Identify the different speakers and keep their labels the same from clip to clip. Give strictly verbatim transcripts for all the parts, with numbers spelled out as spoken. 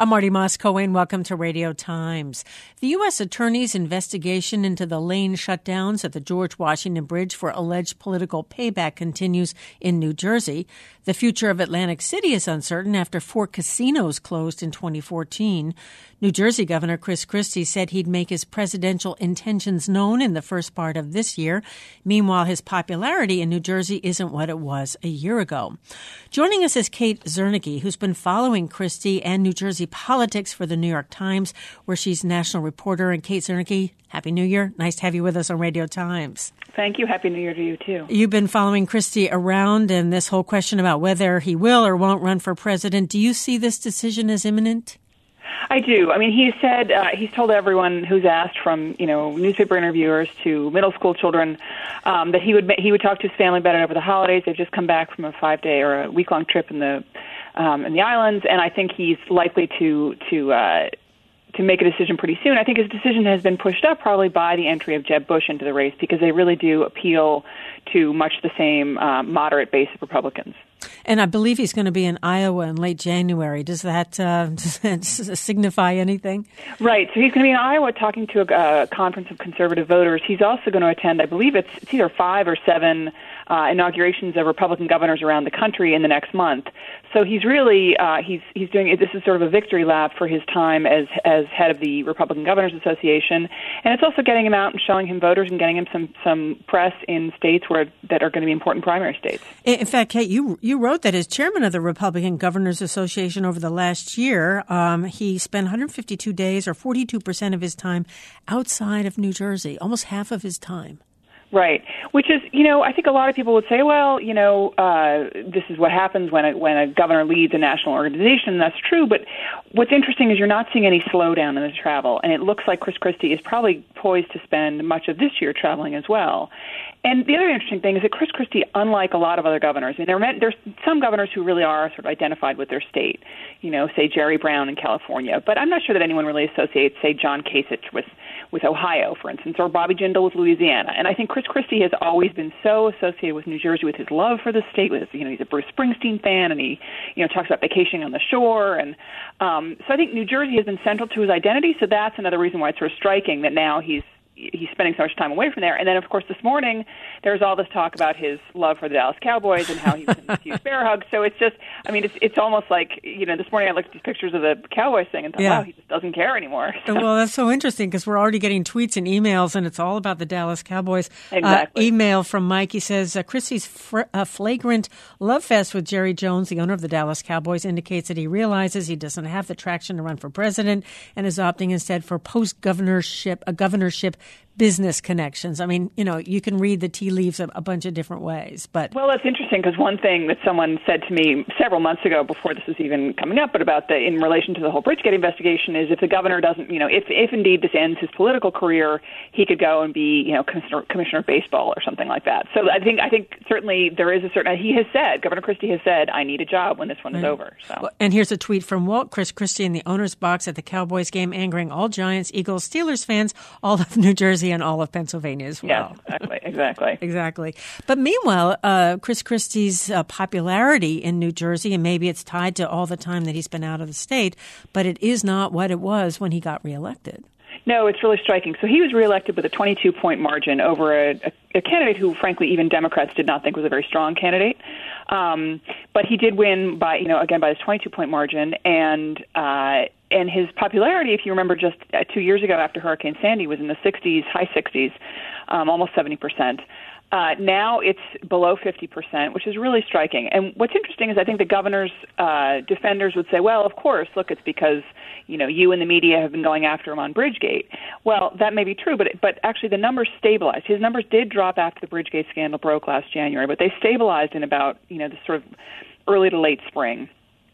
Speaker 1: I'm Marty Moss-Cohen. Welcome to Radio Times. The U S Attorney's investigation into the lane shutdowns at the George Washington Bridge for alleged political payback continues in New Jersey. The future of Atlantic City is uncertain after four casinos closed in twenty fourteen. New Jersey Governor Chris Christie said he'd make his presidential intentions known in the first part of this year. Meanwhile, his popularity in New Jersey isn't what it was a year ago. Joining us is Kate Zernike, who's been following Christie and New Jersey politics for the New York Times, where she's national reporter. And Kate Zernike, Happy New Year. Nice to have you with us on Radio Times.
Speaker 2: Thank you. Happy New Year to you, too.
Speaker 1: You've been following Christie around and this whole question about whether he will or won't run for president. Do you see this decision as imminent?
Speaker 2: I do. I mean, he said, uh, he's told everyone who's asked, from, you know, newspaper interviewers to middle school children, um, that he would he would talk to his family about it over the holidays. They've just come back from a five-day or a week-long trip in the um, in the islands, and I think he's likely to to uh, to make a decision pretty soon. I think his decision has been pushed up probably by the entry of Jeb Bush into the race, because they really do appeal to much the same uh, moderate base of Republicans.
Speaker 1: And I believe he's going to be in Iowa in late January. Does that, uh, does that signify anything?
Speaker 2: Right. So he's going to be in Iowa talking to a, a conference of conservative voters. He's also going to attend, I believe it's, it's either five or seven uh, inaugurations of Republican governors around the country in the next month. So he's really uh, he's he's doing this is sort of a victory lap for his time as as head of the Republican Governors Association, and it's also getting him out and showing him voters and getting him some some press in states where that are going to be important primary states.
Speaker 1: In fact, Kate, you you wrote that as chairman of the Republican Governors Association over the last year, um, he spent one hundred fifty-two days, or forty-two percent of his time, outside of New Jersey, almost half of his time.
Speaker 2: Right, which is, you know, I think a lot of people would say, well, you know, uh, this is what happens when a, when a governor leads a national organization, and that's true. But what's interesting is you're not seeing any slowdown in the travel, and it looks like Chris Christie is probably poised to spend much of this year traveling as well. And the other interesting thing is that Chris Christie, unlike a lot of other governors, I mean, there are, there's some governors who really are sort of identified with their state, you know, say Jerry Brown in California. But I'm not sure that anyone really associates, say, John Kasich with, with Ohio, for instance, or Bobby Jindal with Louisiana. And I think Chris Christie has always been so associated with New Jersey, with his love for the state. With, you know, he's a Bruce Springsteen fan, and he, you know, talks about vacationing on the shore. And um, so I think New Jersey has been central to his identity. So that's another reason why it's sort of striking that now he's he's spending so much time away from there. And then, of course, this morning, there's all this talk about his love for the Dallas Cowboys and how he was in a few bear hugs. So it's just, I mean, it's it's almost like, you know, this morning I looked at these pictures of the Cowboys thing and thought, yeah. wow, he just doesn't care anymore. So.
Speaker 1: Well, that's so interesting, because we're already getting tweets and emails, and it's all about the Dallas Cowboys.
Speaker 2: Exactly.
Speaker 1: Uh, email from Mike. He says, uh, Christie's fr- uh, flagrant love fest with Jerry Jones, the owner of the Dallas Cowboys, indicates that he realizes he doesn't have the traction to run for president and is opting instead for post-governorship, a governorship business connections. I mean, you know, you can read the tea leaves a, a bunch of different ways. But
Speaker 2: well, it's interesting, because one thing that someone said to me several months ago, before this was even coming up, but about the in relation to the whole Bridgegate investigation, is if the governor doesn't, you know, if if indeed this ends his political career, he could go and be, you know, commissioner, commissioner of baseball or something like that. So I think I think certainly there is a certain. He has said, Governor Christie has said, I need a job when this one is right. over. So.
Speaker 1: Well, and here's a tweet from Walt: Chris Christie in the owner's box at the Cowboys game, angering all Giants, Eagles, Steelers fans, all of New Jersey and all of Pennsylvania as well.
Speaker 2: Yes, exactly, exactly.
Speaker 1: exactly. But meanwhile, uh, Chris Christie's uh, popularity in New Jersey, and maybe it's tied to all the time that he's been out of the state, but it is not what it was when he got reelected.
Speaker 2: No, it's really striking. So he was reelected with a twenty-two point margin over a, a, a candidate who, frankly, even Democrats did not think was a very strong candidate. Um, but he did win by, you know, again, by his twenty-two point margin. And uh, and his popularity, if you remember, just uh, two years ago after Hurricane Sandy, was in the sixties, high sixties, um, almost seventy percent. Uh, now it's below fifty percent, which is really striking. And what's interesting is I think the governor's uh, defenders would say, well, of course, look, it's because, you know, you and the media have been going after him on Bridgegate. Well, that may be true, but but actually the numbers stabilized. His numbers did drop after the Bridgegate scandal broke last January, but they stabilized in about, you know, the sort of early to late spring.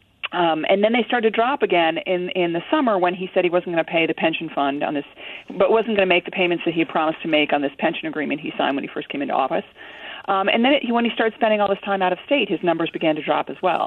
Speaker 2: Um, and then they started to drop again in, in the summer when he said he wasn't going to pay the pension fund on this, but wasn't going to make the payments that he had promised to make on this pension agreement he signed when he first came into office. Um, and then it, when he started spending all this time out of state, his numbers began to drop as well.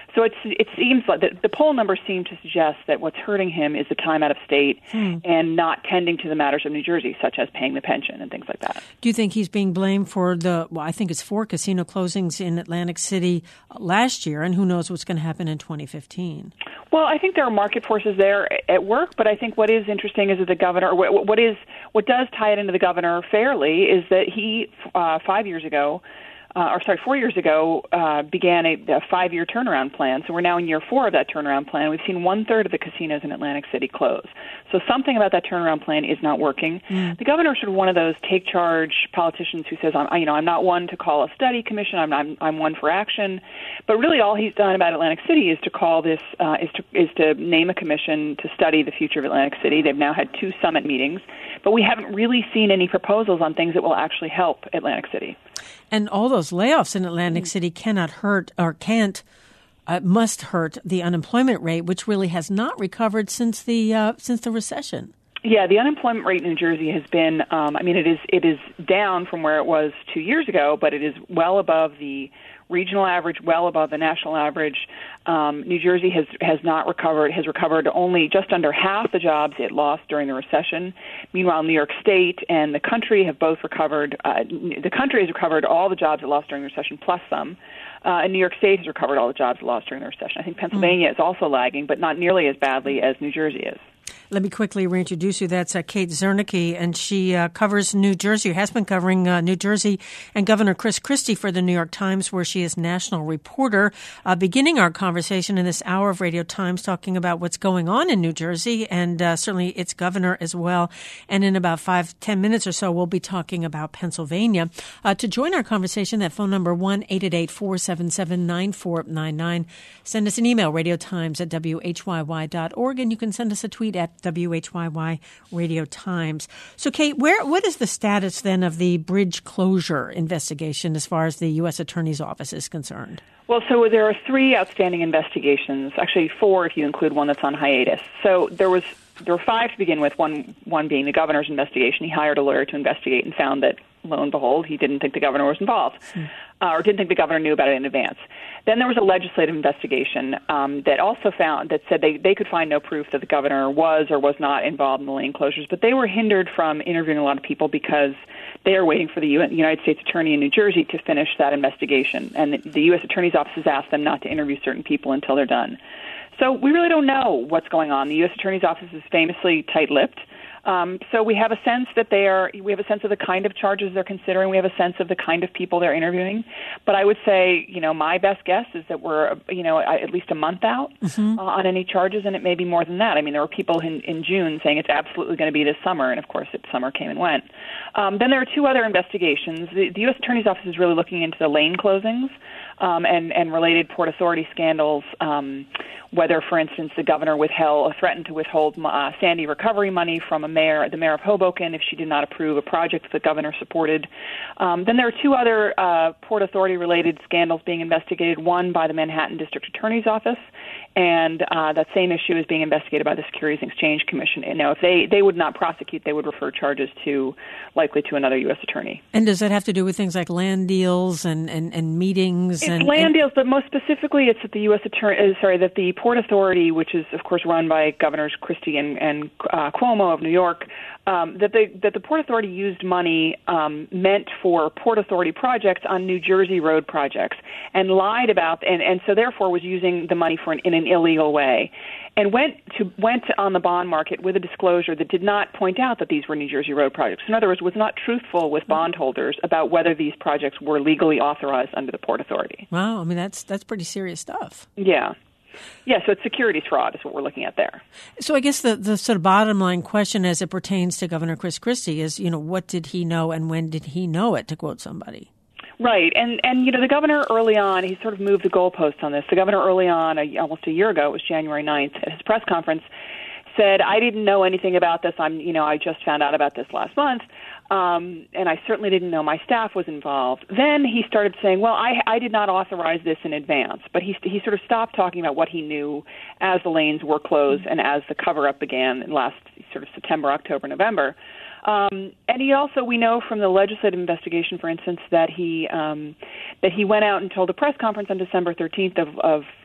Speaker 2: So it's, it seems like the, the poll numbers seem to suggest that what's hurting him is the time out of state hmm. and not tending to the matters of New Jersey, such as paying the pension and things like that.
Speaker 1: Do you think he's being blamed for the, well, I think it's four casino closings in Atlantic City last year, and who knows what's going to happen in twenty fifteen?
Speaker 2: Well, I think there are market forces there at work, but I think what is interesting is that the governor, what is, what does tie it into the governor fairly is that he, uh, five years ago, Uh, or sorry, four years ago, uh, began a, a five-year turnaround plan. So we're now in year four of that turnaround plan. We've seen one-third of the casinos in Atlantic City close. So something about that turnaround plan is not working. Mm. The governor is sort of one of those take-charge politicians who says, I'm, you know, I'm not one to call a study commission. I'm, I'm, I'm one for action. But really, all he's done about Atlantic City is to call this, uh, is to is to name a commission to study the future of Atlantic City. They've now had two summit meetings, but we haven't really seen any proposals on things that will actually help Atlantic City.
Speaker 1: And all those layoffs in Atlantic City cannot hurt or can't, uh, must hurt the unemployment rate, which really has not recovered since the uh, since the recession.
Speaker 2: Yeah, the unemployment rate in New Jersey has been, um, I mean, it is it is down from where it was two years ago, but it is well above the regional average, well above the national average. Um, New Jersey has has not recovered, has recovered only just under half the jobs it lost during the recession. Meanwhile, New York State and the country have both recovered. Uh, the country has recovered all the jobs it lost during the recession, plus some. Uh, and New York State has recovered all the jobs it lost during the recession. I think Pennsylvania mm. is also lagging, but not nearly as badly as New Jersey is.
Speaker 1: Let me quickly reintroduce you. That's uh, Kate Zernike, and she uh, covers New Jersey, or has been covering uh, New Jersey and Governor Chris Christie for the New York Times, where she is national reporter. Uh, beginning our conversation in this hour of Radio Times, talking about what's going on in New Jersey and uh, certainly its governor as well. And in about five, ten minutes or so, we'll be talking about Pennsylvania. Uh, to join our conversation, that phone number, one eight eight eight, four seven seven, nine four nine nine. Send us an email, radiotimes at w h y y dot org, and you can send us a tweet at W H Y Y Radio Times. So, Kate, where what is the status then of the bridge closure investigation as far as the U S Attorney's Office is concerned?
Speaker 2: Well, so there are three outstanding investigations, actually four if you include one that's on hiatus. So there was there were five to begin with, one one being the governor's investigation. He hired a lawyer to investigate and found that, lo and behold, he didn't think the governor was involved, hmm. uh, or didn't think the governor knew about it in advance. Then there was a legislative investigation um, that also found, that said they, they could find no proof that the governor was or was not involved in the lane closures, but they were hindered from interviewing a lot of people because they are waiting for the U- United States Attorney in New Jersey to finish that investigation. And the, the U S Attorney's Office has asked them not to interview certain people until they're done. So we really don't know what's going on. The U S Attorney's Office is famously tight-lipped. Um, so we have a sense that they are, we have a sense of the kind of charges they're considering. We have a sense of the kind of people they're interviewing. But I would say, you know, my best guess is that we're, you know, at least a month out mm-hmm. uh, on any charges, and it may be more than that. I mean, there were people in, in June saying it's absolutely going to be this summer, and of course, it, summer came and went. Um, then there are two other investigations. The, the U S Attorney's Office is really looking into the lane closings um, and, and related Port Authority scandals, um, whether, for instance, the governor withheld, threatened to withhold uh, Sandy recovery money from a mayor, the mayor of Hoboken, if she did not approve a project that the governor supported. Um, then there are two other uh, Port Authority-related scandals being investigated, one by the Manhattan District Attorney's Office, and uh, that same issue is being investigated by the Securities and Exchange Commission. And now, if they, they would not prosecute, they would refer charges to, likely to another U S attorney.
Speaker 1: And does that have to do with things like land deals and, and, and meetings?
Speaker 2: It's
Speaker 1: and,
Speaker 2: land
Speaker 1: and-
Speaker 2: deals, but most specifically, it's that the U S attorney, uh, sorry, that the Port Authority, which is, of course, run by Governors Christie and, and uh, Cuomo of New York, um, that, the, that the Port Authority used money um, meant for Port Authority projects on New Jersey road projects and lied about, and, and so therefore was using the money for an, in an illegal way, and went to went on the bond market with a disclosure that did not point out that these were New Jersey road projects. In other words, was not truthful with bondholders about whether these projects were legally authorized under the Port Authority.
Speaker 1: Wow, I mean, that's that's pretty serious stuff.
Speaker 2: Yeah. Yeah, so it's securities fraud is what we're looking at there.
Speaker 1: So I guess the, the sort of bottom line question as it pertains to Governor Chris Christie is, you know, what did he know and when did he know it, to quote somebody?
Speaker 2: Right, and and you know, the governor early on, he sort of moved the goalposts on this. The governor early on, a, almost a year ago, it was January ninth, at his press conference, said, I didn't know anything about this. I'm, you know, I just found out about this last month, um, and I certainly didn't know my staff was involved. Then he started saying, well, I, I did not authorize this in advance, but he he sort of stopped talking about what he knew as the lanes were closed and as the cover-up began in last sort of September, October, November. Um, and he also, we know from the legislative investigation, for instance, that he um, that he went out and told a press conference on December thirteenth of, of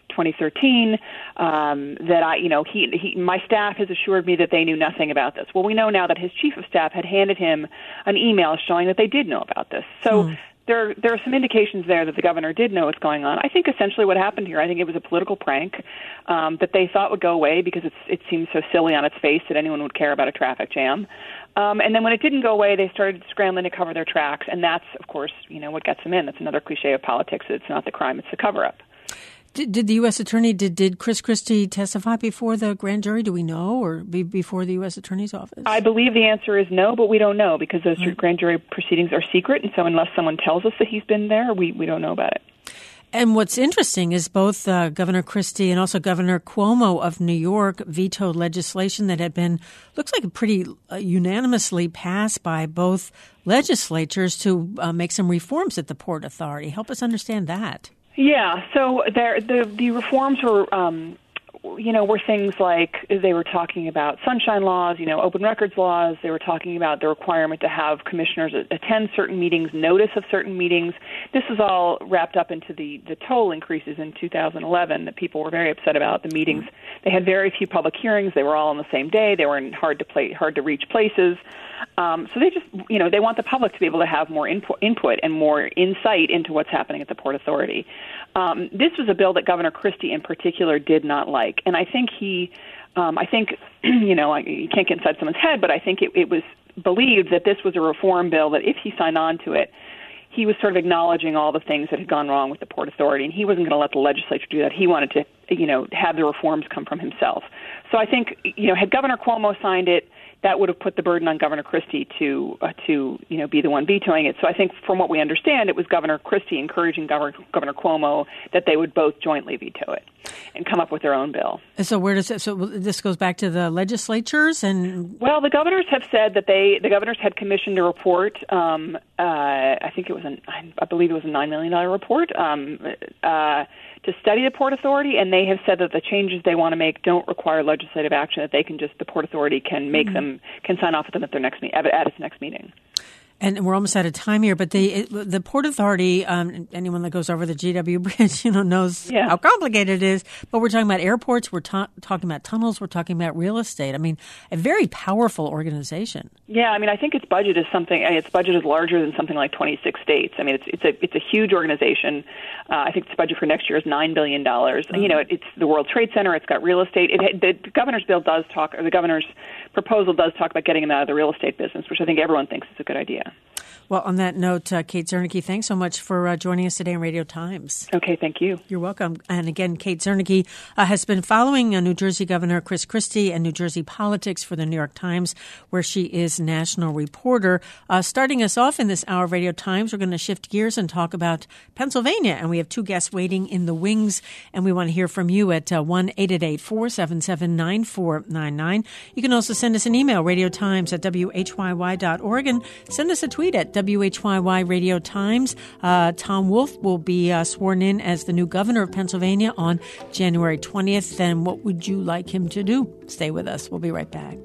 Speaker 2: twenty thirteen, um, that I, you know, he, he, my staff has assured me that they knew nothing about this. Well, we know now that his chief of staff had handed him an email showing that they did know about this. So mm. there, there are some indications there that the governor did know what's going on. I think essentially what happened here, I think it was a political prank um, that they thought would go away because it's, it seems so silly on its face that anyone would care about a traffic jam. Um, and then when it didn't go away, they started scrambling to cover their tracks, and that's, of course, you know, what gets them in. That's another cliche of politics. It's not the crime; it's the cover-up.
Speaker 1: Did, did the U S attorney did, did Chris Christie testify before the grand jury? Do we know, or be, before the U S attorney's office?
Speaker 2: I believe the answer is no, but we don't know because those right. grand jury proceedings are secret, and so unless someone tells us that he's been there, we we don't know about it.
Speaker 1: And what's interesting is both uh, Governor Christie and also Governor Cuomo of New York vetoed legislation that had been, looks like, pretty uh, unanimously passed by both legislatures to uh, make some reforms at the Port Authority. Help us understand that.
Speaker 2: Yeah, so there, the the reforms were, um, you know, were things like they were talking about sunshine laws, you know, open records laws. They were talking about the requirement to have commissioners attend certain meetings, notice of certain meetings. This is all wrapped up into the, the toll increases in two thousand eleven that people were very upset about. The meetings, they had very few public hearings. They were all on the same day. They were in hard to play, hard to reach places. Um, so they just, you know, they want the public to be able to have more input, input and more insight into what's happening at the Port Authority. Um, this was a bill that Governor Christie in particular did not like, and I think he, um, I think, you know, you can't get inside someone's head, but I think it, it was believed that this was a reform bill that if he signed on to it, he was sort of acknowledging all the things that had gone wrong with the Port Authority, and he wasn't going to let the legislature do that. He wanted to, you know, have the reforms come from himself. So I think, you know, had Governor Cuomo signed it, that would have put the burden on Governor Christie to uh, to you know be the one vetoing it. So I think, from what we understand, it was Governor Christie encouraging Governor Governor Cuomo that they would both jointly veto it and come up with their own bill.
Speaker 1: So where does it? So this goes back to the legislatures, and
Speaker 2: well, the governors have said that they the governors had commissioned a report. Um, uh, I think it was an I believe it was a nine million dollar report. Um, uh, to study the Port Authority, and they have said that the changes they want to make don't require legislative action, that they can just, the Port Authority can make mm-hmm. them, can sign off with them at their next meet, at its next meeting.
Speaker 1: And we're almost out of time here, but the the Port Authority, um, anyone that goes over the G W Bridge, you know, knows yeah. how complicated it is. But we're talking about airports, we're ta- talking about tunnels, we're talking about real estate. I mean, a very powerful organization.
Speaker 2: Yeah, I mean, I think its budget is something. Its budget is larger than something like twenty-six states. I mean, it's it's a it's a huge organization. Uh, I think its budget for next year is nine billion dollars. Mm-hmm. You know, it, it's the World Trade Center. It's got real estate. It, the governor's bill does talk, or the governor's proposal does talk about getting them out of the real estate business, which I think everyone thinks is a good idea.
Speaker 1: Well, on that note, uh, Kate Zernike, thanks so much for uh, joining us today on Radio Times.
Speaker 2: Okay, thank you.
Speaker 1: You're welcome. And again, Kate Zernike uh, has been following uh, New Jersey Governor Chris Christie and New Jersey politics for the New York Times, where she is national reporter. Uh, starting us off in this hour of Radio Times, we're going to shift gears and talk about Pennsylvania. And we have two guests waiting in the wings, and we want to hear from you at uh, one eight eight eight, four seven seven, nine four nine nine. You can also send us an email, radiotimes at w h y y dot org, and send us a tweet at W H Y Y Radio Times. Uh, Tom Wolf will be uh, sworn in as the new governor of Pennsylvania on January twentieth. Then what would you like him to do? Stay with us. We'll be right back.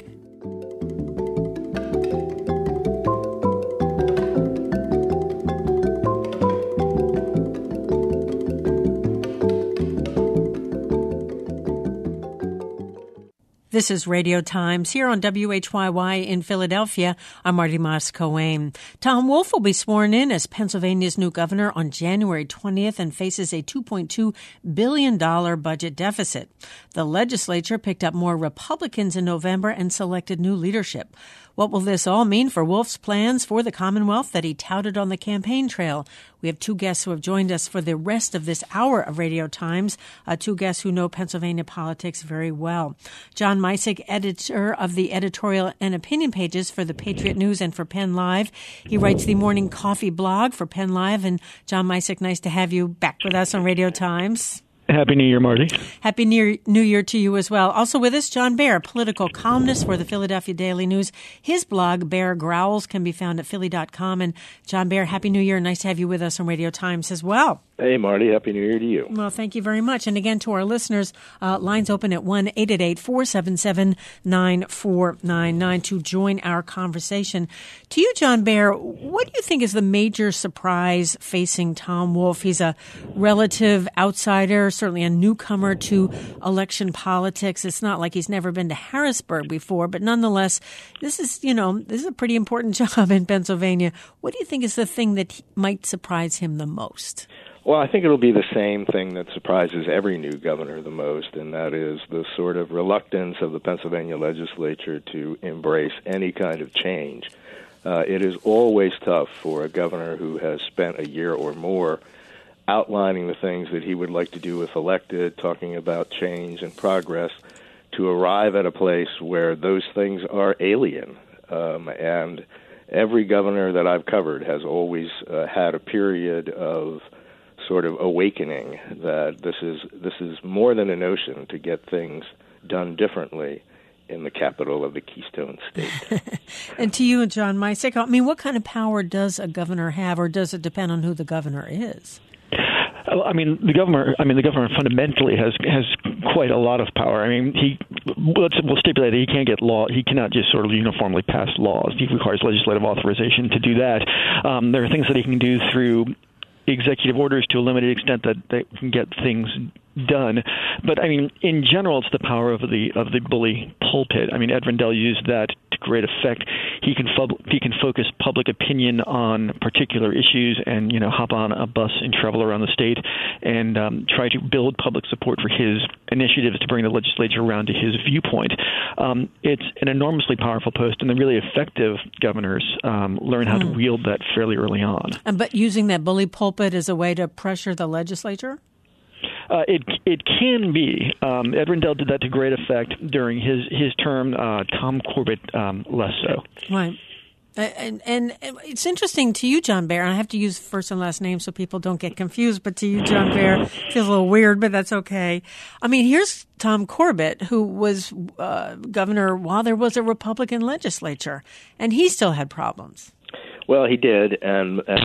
Speaker 1: This is Radio Times here on W H Y Y in Philadelphia. I'm Marty Moss-Coane. Tom Wolf will be sworn in as Pennsylvania's new governor on January twentieth and faces a two point two billion dollars budget deficit. The legislature picked up more Republicans in November and selected new leadership. What will this all mean for Wolf's plans for the Commonwealth that he touted on the campaign trail? We have two guests who have joined us for the rest of this hour of Radio Times, uh, two guests who know Pennsylvania politics very well. John Misick, editor of the editorial and opinion pages for the Patriot News and for Penn Live. He writes the Morning Coffee blog for Penn Live. And John Misick, nice to have you back with us on Radio Times.
Speaker 3: Happy New Year, Marty.
Speaker 1: Happy New Year to you as well. Also with us, John Bear, political columnist for the Philadelphia Daily News. His blog, Bear Growls, can be found at philly dot com. And John Bear, Happy New Year. Nice to have you with us on Radio Times as well.
Speaker 3: Hey, Marty. Happy New Year to you.
Speaker 1: Well, thank you very much. And again, to our listeners, uh, lines open at one eight eight eight, four seven seven, nine four nine nine to join our conversation. To you, John Bear, what do you think is the major surprise facing Tom Wolf? He's a relative outsider, certainly a newcomer to election politics. It's not like he's never been to Harrisburg before, but nonetheless, this is, you know, this is a pretty important job in Pennsylvania. What do you think is the thing that he might surprise him the most?
Speaker 3: Well, I think it'll be the same thing that surprises every new governor the most, and that is the sort of reluctance of the Pennsylvania legislature to embrace any kind of change. Uh, it is always tough for a governor who has spent a year or more outlining the things that he would like to do if elected, talking about change and progress, to arrive at a place where those things are alien. Um, and every governor that I've covered has always uh, had a period of sort of awakening that this is this is more than a notion to get things done differently in the capital of the Keystone State.
Speaker 1: And to you, John Micek, I mean, what kind of power does a governor have, or does it depend on who the governor is?
Speaker 4: I mean, the governor. I mean, the governor fundamentally has has quite a lot of power. I mean, he let's we'll stipulate that he can't get law. He cannot just sort of uniformly pass laws. He requires legislative authorization to do that. Um, there are things that he can do through executive orders to a limited extent that they can get things done. But I mean, in general, it's the power of the of the bully pulpit. I mean, Ed Rendell used that to great effect. He can fo- he can focus public opinion on particular issues, and you know, hop on a bus and travel around the state and um, try to build public support for his initiatives to bring the legislature around to his viewpoint. Um, it's an enormously powerful post, and the really effective governors um, learn how mm. to wield that fairly early on.
Speaker 1: Um, but using that bully pulpit as a way to pressure the legislature?
Speaker 4: Uh, it it can be. Um, Ed Rendell did that to great effect during his his term. Uh, Tom Corbett um, less so.
Speaker 1: Right. And, and it's interesting to you, John Bear, and I have to use first and last names so people don't get confused, but to you, John Bear, it feels a little weird, but that's okay. I mean, here's Tom Corbett, who was uh, governor while there was a Republican legislature, and he still had problems.
Speaker 3: Well, he did, and, and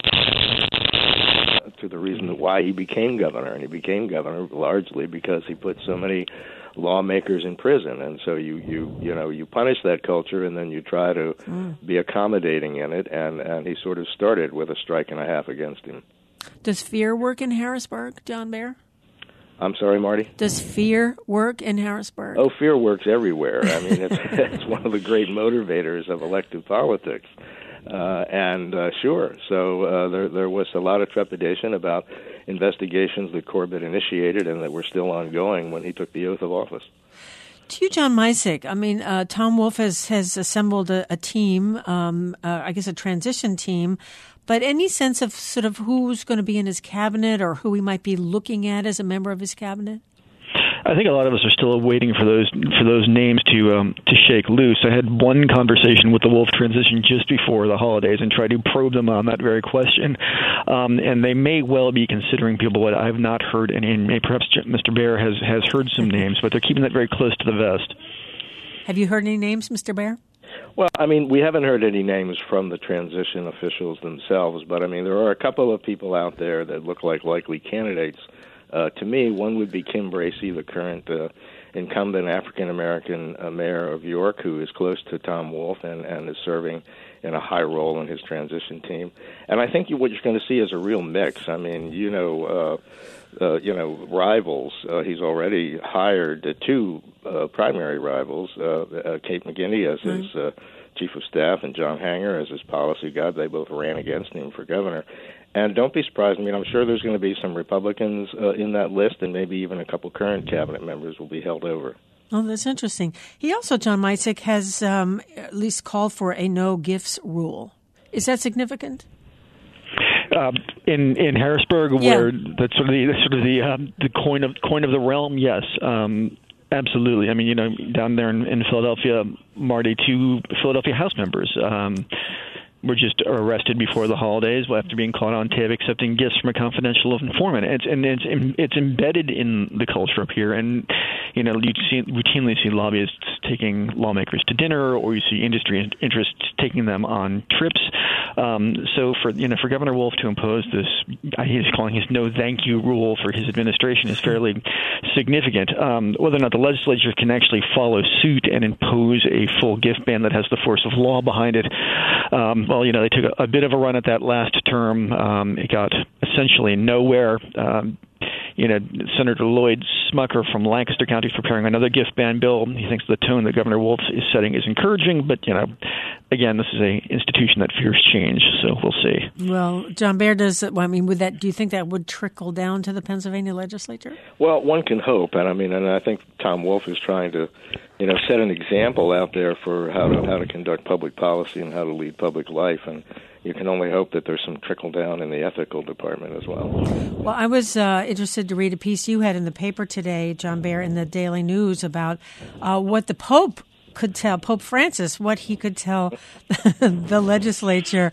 Speaker 3: to the reason why he became governor, and he became governor largely because he put so many lawmakers in prison, and so you you you know you punish that culture, and then you try to mm. be accommodating in it, and and he sort of started with a strike and a half against him.
Speaker 1: Does fear work in Harrisburg, John Bear?
Speaker 3: I'm sorry, Marty?
Speaker 1: Does fear work in Harrisburg?
Speaker 3: Oh, fear works everywhere. I mean, it's it's one of the great motivators of elective politics. Uh, and uh, sure, so uh, there there was a lot of trepidation about investigations that Corbett initiated and that were still ongoing when he took the oath of office.
Speaker 1: To you, John Micek, I mean, uh, Tom Wolf has, has assembled a, a team, um, uh, I guess a transition team, but any sense of sort of who's going to be in his cabinet or who he might be looking at as a member of his cabinet?
Speaker 4: I think a lot of us are still waiting for those for those names to um, to shake loose. I had one conversation with the Wolf transition just before the holidays and tried to probe them on that very question, um, and they may well be considering people. But I've not heard any. And perhaps Mister Bear has, has heard some names, but they're keeping that very close to the vest.
Speaker 1: Have you heard any names, Mister Bear?
Speaker 3: Well, I mean, we haven't heard any names from the transition officials themselves, but I mean, there are a couple of people out there that look like likely candidates. Uh, to me, one would be Kim Bracey, the current uh, incumbent African-American uh, mayor of York, who is close to Tom Wolf and, and is serving in a high role in his transition team. And I think you, what you're going to see is a real mix. I mean, you know, uh, uh, you know, rivals. Uh, he's already hired uh, two uh, primary rivals, uh, uh, Kate McGinney as mm-hmm. his uh, chief of staff and John Hanger as his policy guy. They both ran against him for governor. And don't be surprised. I mean, I'm sure there's going to be some Republicans uh, in that list, and maybe even a couple current cabinet members will be held over.
Speaker 1: Oh, that's interesting. He also, John Micek, has um, at least called for a no gifts rule. Is that significant?
Speaker 4: Uh, in in Harrisburg,
Speaker 1: yeah.
Speaker 4: where that's sort of the sort of the um, the coin of coin of the realm, yes. Um, Absolutely. I mean, you know, down there in, in Philadelphia, Marty, two Philadelphia House members um, were just arrested before the holidays after being caught on tape accepting gifts from a confidential informant. It's, and it's it's embedded in the culture up here. And, you know, you see, routinely see lobbyists taking lawmakers to dinner, or you see industry interests taking them on trips. Um, so for, you know, for Governor Wolf to impose this, he's calling his no thank you rule for his administration is fairly significant. Um, whether or not the legislature can actually follow suit and impose a full gift ban that has the force of law behind it, um, well, you know, they took a, a bit of a run at that last term. Um, it got essentially nowhere. Um, You know, Senator Lloyd Smucker from Lancaster County is preparing another gift ban bill. He thinks the tone that Governor Wolf is setting is encouraging, but, you know, again, this is a institution that fears change, so we'll see.
Speaker 1: Well, John Bear, does well, I mean, would that? Do you think that would trickle down to the Pennsylvania legislature?
Speaker 3: Well, one can hope, and I mean, and I think Tom Wolf is trying to, you know, set an example out there for how to how to conduct public policy and how to lead public life, and you can only hope that there's some trickle down in the ethical department as well.
Speaker 1: Well, I was uh, interested to read a piece you had in the paper today, John Bear, in the Daily News about uh, what the Pope could tell, Pope Francis, what he could tell the legislature.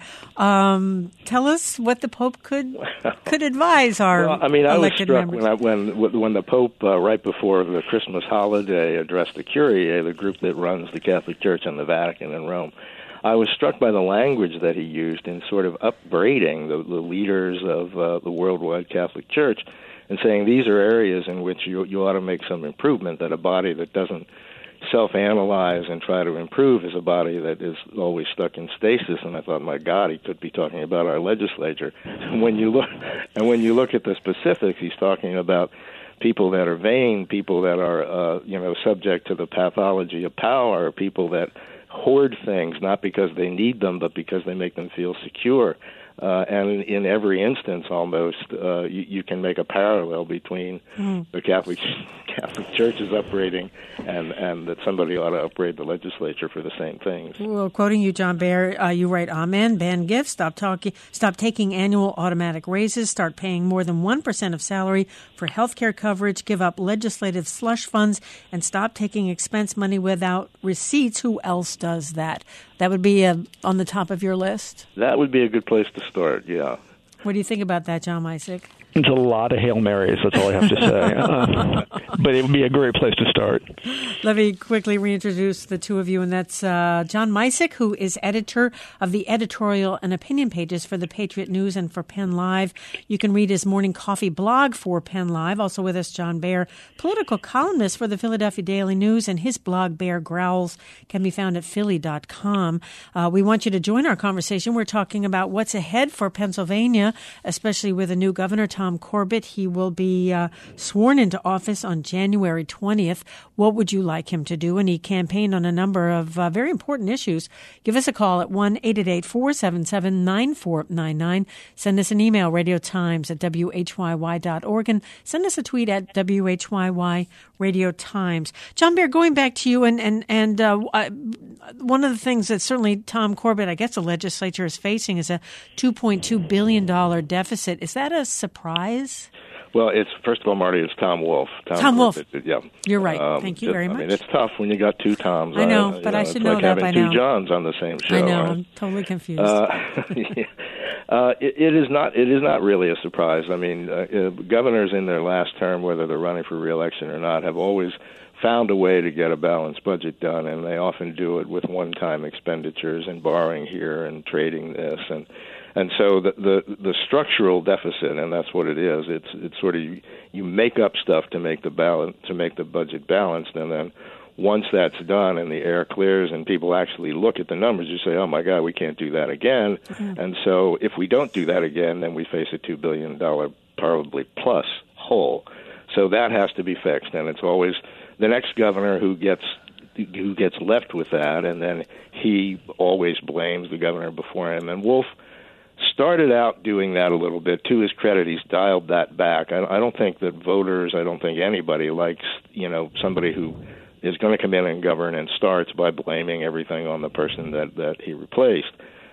Speaker 1: Um, tell us what the Pope could could advise our
Speaker 3: well, I mean, I was struck
Speaker 1: members.
Speaker 3: when I, when when the Pope, uh, right before the Christmas holiday, addressed the Curiae, the group that runs the Catholic Church in the Vatican in Rome. I was struck by the language that he used in sort of upbraiding the, the leaders of uh, the worldwide Catholic Church and saying these are areas in which you, you ought to make some improvement, that a body that doesn't self-analyze and try to improve is a body that is always stuck in stasis. And I thought, my God, he could be talking about our legislature. And when you look, and when you look at the specifics, he's talking about people that are vain, people that are, uh, you know, subject to the pathology of power, people that hoard things, not because they need them, but because they make them feel secure. Uh, and in every instance, almost, uh, you, you can make a parallel between mm. the Catholic Catholic Church's upbraiding and, and that somebody ought to upbraid the legislature for the same things.
Speaker 1: Well, quoting you, John Bear, uh, you write, Amen, ban gifts, stop talking, stop taking annual automatic raises, start paying more than one percent of salary for health care coverage, give up legislative slush funds, and stop taking expense money without receipts. Who else does that? That would be uh, on the top of your list?
Speaker 3: That would be a good place to start, yeah.
Speaker 1: What do you think about that, John Misick?
Speaker 4: It's a lot of Hail Marys, that's all I have to say. uh, but it would be a great place to start.
Speaker 1: Let me quickly reintroduce the two of you, and that's uh, John Misick, who is editor of the editorial and opinion pages for the Patriot News and for Penn Live. You can read his morning coffee blog for Penn Live. Also with us, John Bear, political columnist for the Philadelphia Daily News, and his blog, Bear Growls, can be found at philly dot com. Uh, we want you to join our conversation. We're talking about what's ahead for Pennsylvania, especially with a new governor, Tom Tom Corbett. He will be uh, sworn into office on January twentieth. What would you like him to do? And he campaigned on a number of uh, very important issues. Give us a call at one eight eight eight, four seven seven, nine four nine nine. Send us an email, radio times at w h y y dot org, and send us a tweet at W H Y Y Radio Times. John Bear, going back to you, and, and, and uh, one of the things that certainly Tom Corbett, I guess the legislature is facing, is a two point two billion dollars deficit. Is that a surprise?
Speaker 3: Well, it's first of all, Marty, it's Tom Wolf.
Speaker 1: Tom, Tom Wolf.
Speaker 3: Yeah,
Speaker 1: you're right.
Speaker 3: Um,
Speaker 1: Thank you
Speaker 3: just,
Speaker 1: very much.
Speaker 3: I mean, it's tough when you got two Toms.
Speaker 1: I know,
Speaker 3: uh,
Speaker 1: but
Speaker 3: know,
Speaker 1: I should
Speaker 3: it's
Speaker 1: know
Speaker 3: like
Speaker 1: that by
Speaker 3: having
Speaker 1: now.
Speaker 3: two Johns on the same show.
Speaker 1: I know.
Speaker 3: Right?
Speaker 1: I'm totally confused.
Speaker 3: Uh, yeah. uh, it, it is not. It is not really a surprise. I mean, uh, uh, governors in their last term, whether they're running for re-election or not, have always found a way to get a balanced budget done, and they often do it with one-time expenditures and borrowing here and trading this, and and so the the, the structural deficit, and that's what it is. It's it's sort of you, you make up stuff to make the balance to make the budget balanced, and then once that's done and the air clears and people actually look at the numbers, you say, oh, my God, we can't do that again. Mm-hmm. And so if we don't do that again, then we face a two billion dollars probably plus hole. So that has to be fixed, and it's always the next governor who gets who gets left with that, and then he always blames the governor before him. And Wolf started out doing that a little bit. To his credit, he's dialed that back. I, I don't think that voters, I don't think anybody likes, you know, somebody who is going to come in and govern and starts by blaming everything on the person that, that he replaced.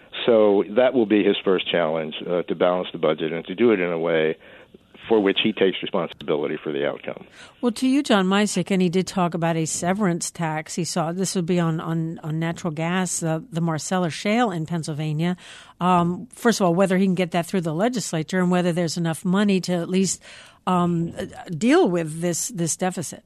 Speaker 3: So that will be his first challenge, uh, to balance the budget and to do it in a way for which he takes responsibility for the outcome.
Speaker 1: Well, to you, John Misick, and he did talk about a severance tax. He saw this would be on, on, on natural gas, uh, the Marcellus Shale in Pennsylvania. Um, first of all, whether he can get that through the legislature and whether there's enough money to at least um, deal with this this deficit.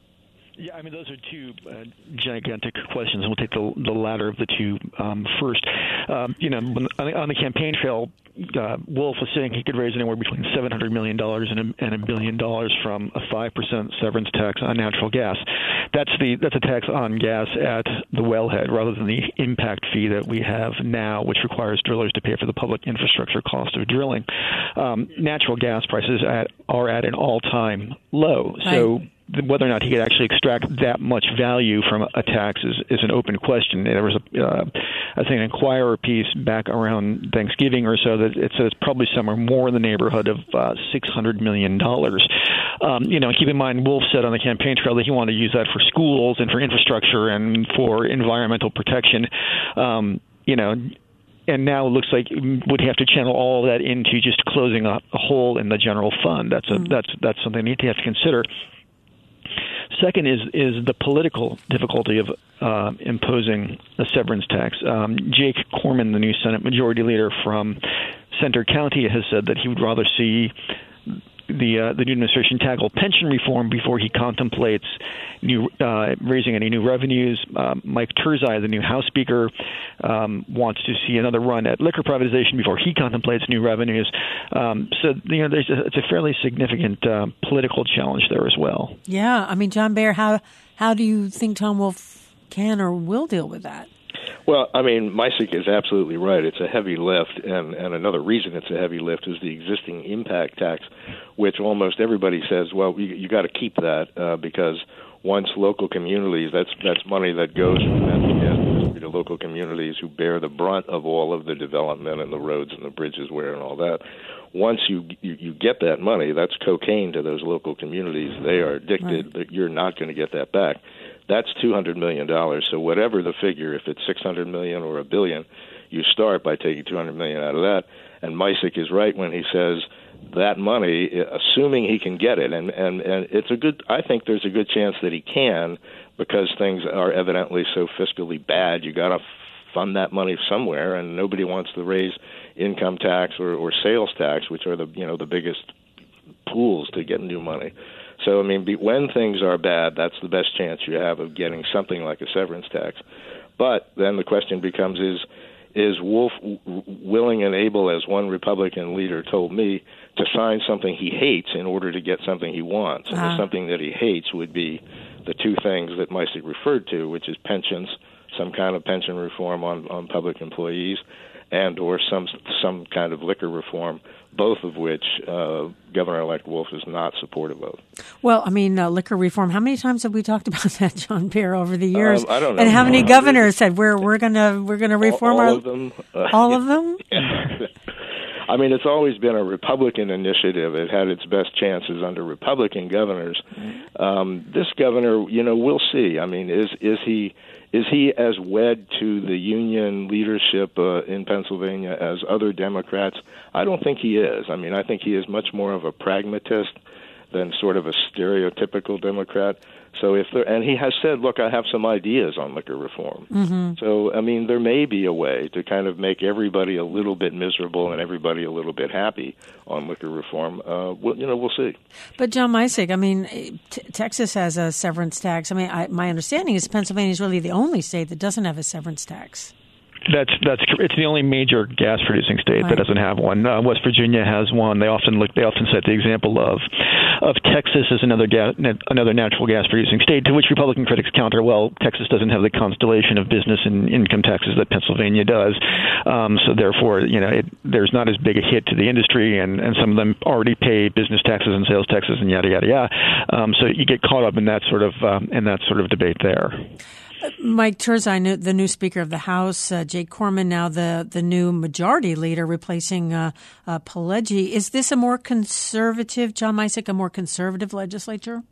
Speaker 4: Yeah, I mean, those are two uh, gigantic questions. We'll take the the latter of the two um, first. Um, you know, on the, on the campaign trail, uh, Wolf was saying he could raise anywhere between seven hundred million dollars and a, and a billion dollars from a five percent severance tax on natural gas. That's the that's a tax on gas at the wellhead rather than the impact fee that we have now, which requires drillers to pay for the public infrastructure cost of drilling. Um, natural gas prices at, are at an all-time low. So
Speaker 1: right.
Speaker 4: Whether or not he could actually extract that much value from a tax is, is an open question. There was, a, uh, I think, an Inquirer piece back around Thanksgiving or so that it said it's probably somewhere more in the neighborhood of uh, six hundred million dollars. Um, you know, keep in mind, Wolf said on the campaign trail that he wanted to use that for schools and for infrastructure and for environmental protection. Um, you know, and now it looks like would have to channel all of that into just closing a, a hole in the general fund. That's a, mm. that's that's something you have to consider. Second is is the political difficulty of uh, imposing a severance tax. Um, Jake Corman, the new Senate Majority Leader from Centre County, has said that he would rather see the uh, the new administration tackle pension reform before he contemplates new uh, raising any new revenues. Uh, Mike Turzai, the new House Speaker, um, wants to see another run at liquor privatization before he contemplates new revenues. Um, so you know, there's a, it's a fairly significant uh, political challenge there as well.
Speaker 1: Yeah, I mean, John Bear, how how do you think Tom Wolf can or will deal with that?
Speaker 3: Well, I mean, Micek is absolutely right. It's a heavy lift, and, and another reason it's a heavy lift is the existing impact tax, which almost everybody says, well, you, you got to keep that uh, because once local communities, that's that's money that goes from to local communities who bear the brunt of all of the development and the roads and the bridges where and all that. Once you, you, you get that money, that's cocaine to those local communities. They are addicted, right. But you're not going to get that back. That's two hundred million dollars. So whatever the figure, if it's six hundred million dollars or a billion, you start by taking two hundred million dollars out of that. And Micek is right when he says that money, assuming he can get it, and, and, and it's a good, I think there's a good chance that he can because things are evidently so fiscally bad. You got to fund that money somewhere, and nobody wants to raise income tax or, or sales tax, which are the you know the biggest pools to get new money. So, I mean, when things are bad, that's the best chance you have of getting something like a severance tax. But then the question becomes, is is Wolf willing and able, as one Republican leader told me, to sign something he hates in order to get something he wants? And uh-huh. something that he hates would be the two things that Micek referred to, which is pensions, some kind of pension reform on, on public employees, and or some some kind of liquor reform, both of which uh, Governor-elect Wolf is not supportive of.
Speaker 1: Well, I mean, uh, liquor reform, how many times have we talked about that, John Bear, over the years?
Speaker 3: Um, I don't know.
Speaker 1: And how many governors said, we're we're going to we're gonna reform
Speaker 3: all, all
Speaker 1: our...
Speaker 3: of them. Uh,
Speaker 1: all of them?
Speaker 3: Yeah. I mean, it's always been a Republican initiative. It had its best chances under Republican governors. Um, this governor, you know, we'll see. I mean, is is he... Is he as wed to the union leadership uh, in Pennsylvania as other Democrats? I don't think he is. I mean, I think he is much more of a pragmatist than sort of a stereotypical Democrat. So if there, and he has said, look, I have some ideas on liquor reform. Mm-hmm. So, I mean, there may be a way to kind of make everybody a little bit miserable and everybody a little bit happy on liquor reform. Uh, well, you know, we'll see.
Speaker 1: But, John Micek, I mean, t- Texas has a severance tax. I mean, I, my understanding is Pennsylvania is really the only state that doesn't have a severance tax.
Speaker 4: That's that's it's the only major gas producing state
Speaker 1: right.
Speaker 4: that doesn't have one. Uh, West Virginia has one. They often look. They often cite the example of of Texas as another gas, another natural gas producing state. To which Republican critics counter, well, Texas doesn't have the constellation of business and income taxes that Pennsylvania does. Um, so therefore, you know, it, there's not as big a hit to the industry, and, and some of them already pay business taxes and sales taxes and yada yada yada. Um, so you get caught up in that sort of um, in that sort of debate there.
Speaker 1: Mike Turzai, the new Speaker of the House, uh, Jake Corman, now the, the new Majority Leader, replacing uh, uh, Pileggi. Is this a more conservative, John Micek, a more conservative legislature?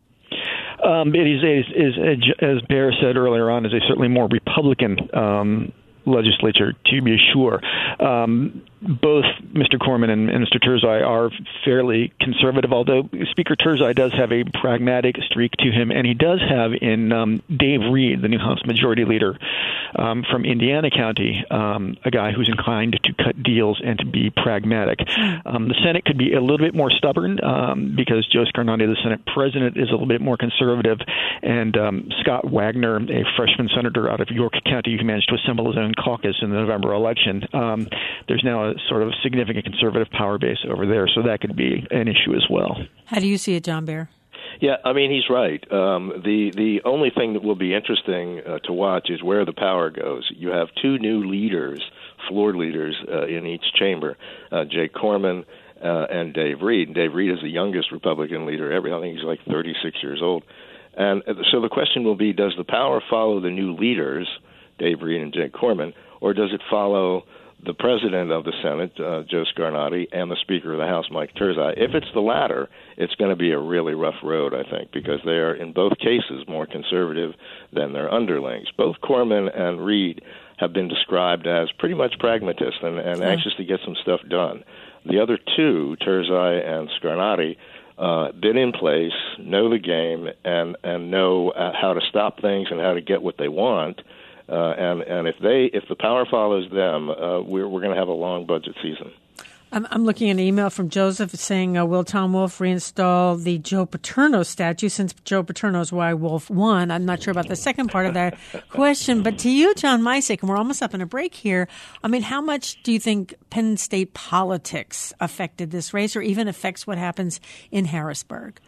Speaker 4: Um, it is, is, is, as Bear said earlier on, is a certainly more Republican um, legislature, to be sure. Um, both Mister Corman and, and Mister Turzai are fairly conservative, although Speaker Turzai does have a pragmatic streak to him, and he does have in um, Dave Reed, the new House Majority Leader um, from Indiana County, um, a guy who's inclined to cut deals and to be pragmatic. Um, the Senate could be a little bit more stubborn um, because Joe Scarnati, the Senate President, is a little bit more conservative, and um, Scott Wagner, a freshman senator out of York County who managed to assemble his own caucus in the November election. Um, there's now a a sort of significant conservative power base over there, so that could be an issue as well.
Speaker 1: How do you see it, John Bear?
Speaker 3: Yeah, I mean, he's right. Um, the the only thing that will be interesting uh, to watch is where the power goes. You have two new leaders, floor leaders, uh, in each chamber, uh, Jake Corman uh, and Dave Reed. Dave Reed is the youngest Republican leader ever. I think he's like thirty-six years old. And so the question will be, does the power follow the new leaders, Dave Reed and Jake Corman, or does it follow the president of the Senate, uh, Joe Scarnati, and the Speaker of the House, Mike Turzai? If it's the latter, it's going to be a really rough road, I think, because they are, in both cases, more conservative than their underlings. Both Corman and Reed have been described as pretty much pragmatists and, and yeah. anxious to get some stuff done. The other two, Turzai and Scarnati, uh, been in place, know the game, and, and know uh, how to stop things and how to get what they want. Uh, and and if they if the power follows them, uh, we're we're going to have a long budget season.
Speaker 1: I'm, I'm looking at an email from Joseph saying, uh, will Tom Wolf reinstall the Joe Paterno statue since Joe Paterno is why Wolf won? I'm not sure about the second part of that question. But to you, John Misick, and we're almost up in a break here, I mean, how much do you think Penn State politics affected this race or even affects what happens in Harrisburg?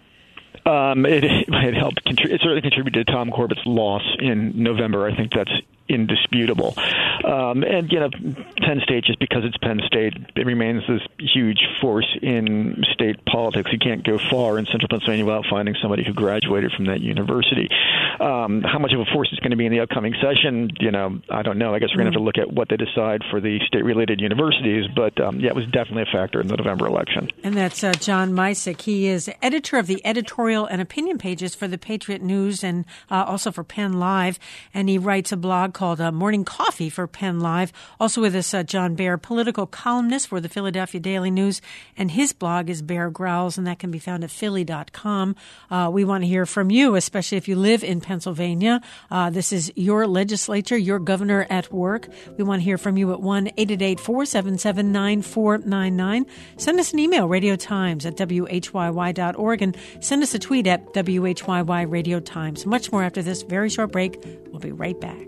Speaker 4: Um, it, it helped. It certainly contributed to Tom Corbett's loss in November. I think that's indisputable. Um, and, you know, Penn State, just because it's Penn State, it remains this huge force in state politics. You can't go far in central Pennsylvania without finding somebody who graduated from that university. Um, how much of a force it's going to be in the upcoming session, you know, I don't know. I guess we're going to have to look at what they decide for the state-related universities. But, um, yeah, it was definitely a factor in the November election.
Speaker 1: And that's uh, John Misick. He is editor of the editorial and opinion pages for the Patriot News and uh, also for Penn Live. And he writes a blog called uh, Morning Coffee for Penn Live. Also with us, uh, John Bear, political columnist for the Philadelphia Daily News. And his blog is Bear Growls, and that can be found at philly dot com. Uh, we want to hear from you, especially if you live in Pennsylvania. Uh, this is your legislature, your governor at work. We want to hear from you at one eight eight eight, four seven seven, nine four nine nine. Send us an email, radio times at w h y y dot org, and send us a tweet at W H Y Y Radio Times. Much more after this very short break. We'll be right back.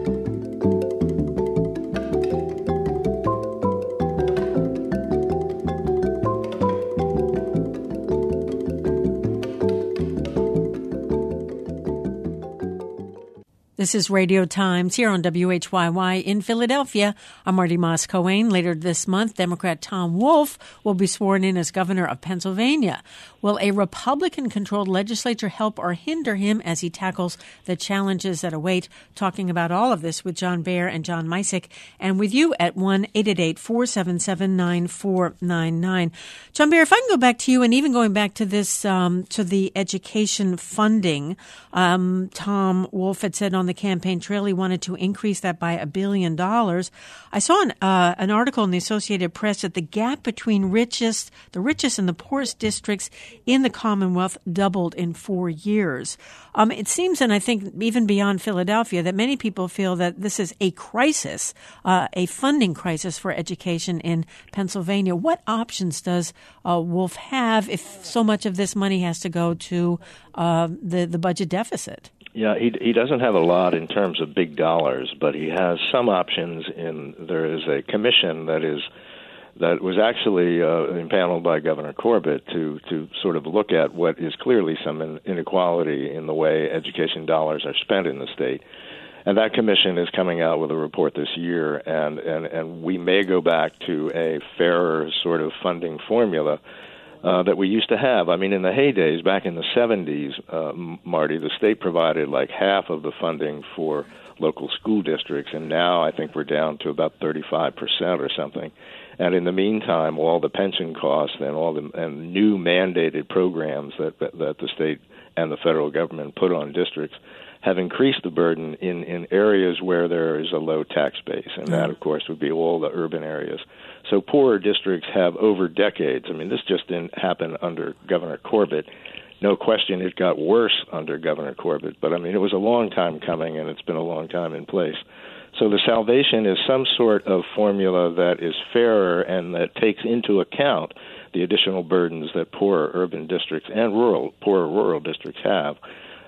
Speaker 1: This is Radio Times here on W H Y Y in Philadelphia. I'm Marty Moss-Coane. Later this month, Democrat Tom Wolf will be sworn in as governor of Pennsylvania. Will a Republican-controlled legislature help or hinder him as he tackles the challenges that await? Talking about all of this with John Bear and John Misick, and with you at one eight eight eight, four seven seven, nine four nine nine. John Bear, if I can go back to you, and even going back to this, um, to the education funding, um, Tom Wolf had said on the campaign trail he wanted to increase that by a billion dollars. I saw an, uh, an article in the Associated Press that the gap between richest, the richest and the poorest districts in the Commonwealth doubled in four years. Um, it seems, and I think even beyond Philadelphia, that many people feel that this is a crisis, uh, a funding crisis for education in Pennsylvania. What options does uh, Wolf have if so much of this money has to go to uh, the, the budget deficit?
Speaker 3: Yeah, he he doesn't have a lot in terms of big dollars, but he has some options. In there is a commission that is that was actually uh, impaneled by Governor Corbett to to sort of look at what is clearly some in, inequality in the way education dollars are spent in the state. And that commission is coming out with a report this year, and, and, and we may go back to a fairer sort of funding formula Uh, that we used to have. I mean, in the heydays, back in the seventies, uh, Marty, the state provided like half of the funding for local school districts, and now I think we're down to about thirty-five percent or something. And in the meantime, all the pension costs and all the and new mandated programs that, that, that the state and the federal government put on districts have increased the burden in, in areas where there is a low tax base, and that, of course, would be all the urban areas. So poorer districts have over decades. I mean, this just didn't happen under Governor Corbett. No question it got worse under Governor Corbett, but, I mean, it was a long time coming, and it's been a long time in place. So the salvation is some sort of formula that is fairer and that takes into account the additional burdens that poorer urban districts and rural, poorer rural districts have.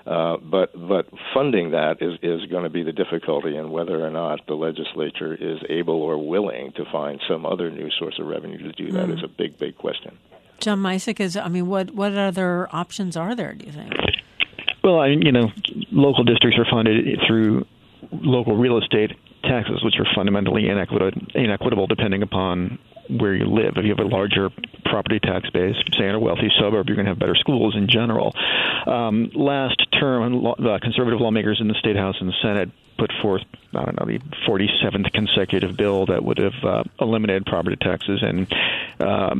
Speaker 3: Uh, but but funding that is, is going to be the difficulty, and whether or not the legislature is able or willing to find some other new source of revenue to do that mm. is a big, big question.
Speaker 1: John Misick, is I mean, what what other options are there, do you think?
Speaker 4: Well, I, you know, local districts are funded through local real estate taxes, which are fundamentally inequitable, inequitable depending upon where you live. If you have a larger property tax base, say in a wealthy suburb, you're going to have better schools in general. Um, last term, uh, conservative lawmakers in the State House and the Senate put forth, I don't know, the forty-seventh consecutive bill that would have uh, eliminated property taxes and uh,